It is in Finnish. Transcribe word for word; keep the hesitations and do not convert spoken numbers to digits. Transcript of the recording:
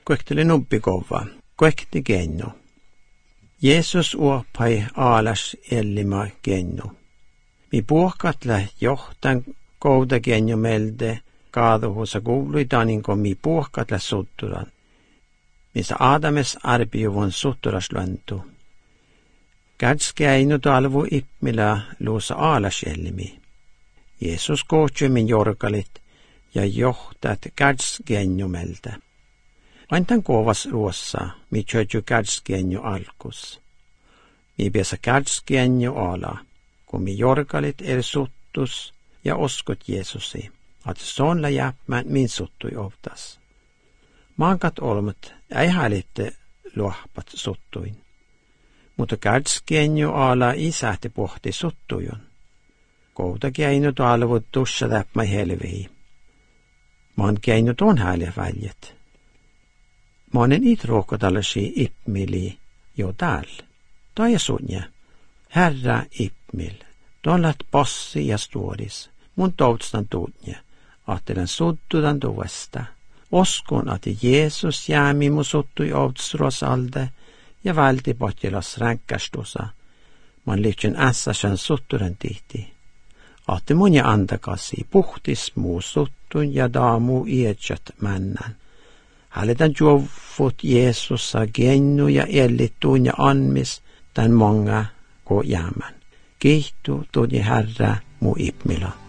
Koekteli nuppikova, koekti genno. Jeesus uopai aalas ellima genno. Mi puhkatle johtan kouda genno melde kaaduhusa kuuluitanin kun mi puhkatle sutturan. Missä Aadames arpiuvun sutturasluentu. Kädskäinu talvu ippmillä luussa aalas ellimi. Jeesus kohtui min jorkalit ja johtat kädskenjumeltä. Aintan kovas ruossa, mi tjötju kädskenju alkus. Mi piesa kädskenju ala, kun mi jorkalit er suttus ja oskot Jeesusi, att sonla jäppmän min suttui ovtas. Maankat olmat ei hälitte luohpat suttuin, mutta kädskenju ala isähti pohti suttujon. Kouta keinut alvut tussa täppmä helvii. Maan keinut on häliä väljet. Maanen it ruokotallasi ippmili jo täällä. Tai sunja. Herra ippmil. Tollat possi ja stuodis. Mun toutstan tuutja. Ahtelen suttudan tuvesta. Oskon, että Jeesus jäämi mun suttui outsrosalde ja välti potjelas ränkkästusa. Man lihtsän ässäsän sutturen tihti. Ahti mun ja antakasi puhtis muu suttun ja daamu ietsät männän. Häletän juovut Jeesussa gennu ja ellittuun ja anmis tän monga ko jäämän. Kiihtu tuji Herra mu ipmila.